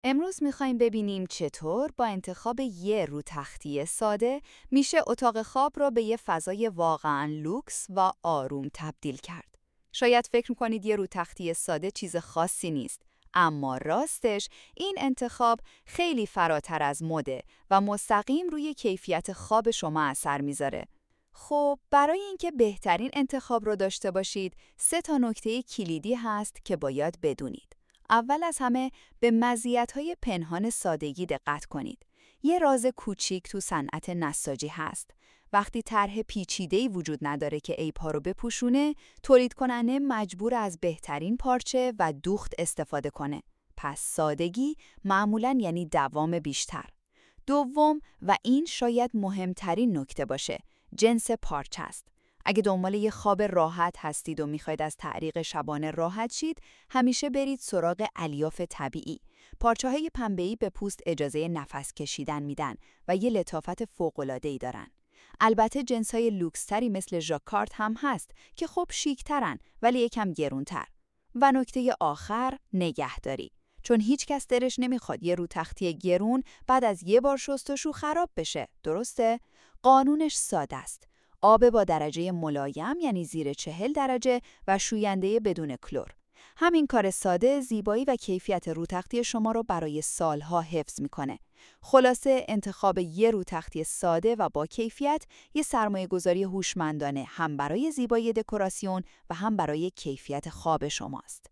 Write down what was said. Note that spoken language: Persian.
امروز میخوایم ببینیم چطور با انتخاب یه روتختی ساده میشه اتاق خواب رو به یه فضای واقعاً لوکس و آروم تبدیل کرد. شاید فکر کنید یه روتختی ساده چیز خاصی نیست، اما راستش این انتخاب خیلی فراتر از مده و مستقیم روی کیفیت خواب شما اثر میذاره. خب برای اینکه بهترین انتخاب رو داشته باشید، 3 نکته کلیدی هست که باید بدونید. اول از همه به مزیت‌های پنهان سادگی دقت کنید. یه راز کوچیک تو صنعت نساجی هست. وقتی طرح پیچیده‌ای وجود نداره که عیب‌ها رو بپوشونه، تولید کننده مجبور از بهترین پارچه و دوخت استفاده کنه. پس سادگی معمولاً یعنی دوام بیشتر. دوم و این شاید مهمترین نکته باشه، جنس پارچه است. اگه دنبال یه خواب راحت هستید و میخواید از تعریق شبانه راحت شید، همیشه برید سراغ الیاف طبیعی. پارچه‌های پنبه‌ای به پوست اجازه نفس کشیدن میدن و یه لطافت فوق‌العاده‌ای دارن. البته جنس‌های لوکس‌تری مثل ژاکارد هم هست که خب شیک‌ترن ولی یکم گرونتر. و نکته آخر، نگهداری. چون هیچ کس دلش نمیخواد یه روتختی گرون بعد از یه بار شستشو خراب بشه، درسته؟ قانونش ساده است. آب با درجه ملایم یعنی زیر 40 درجه و شوینده بدون کلور. همین کار ساده زیبایی و کیفیت روتختی شما رو برای سالها حفظ میکنه. خلاصه انتخاب یه روتختی ساده و با کیفیت یه سرمایه‌گذاری هوشمندانه هم برای زیبایی دکوراسیون و هم برای کیفیت خواب شماست.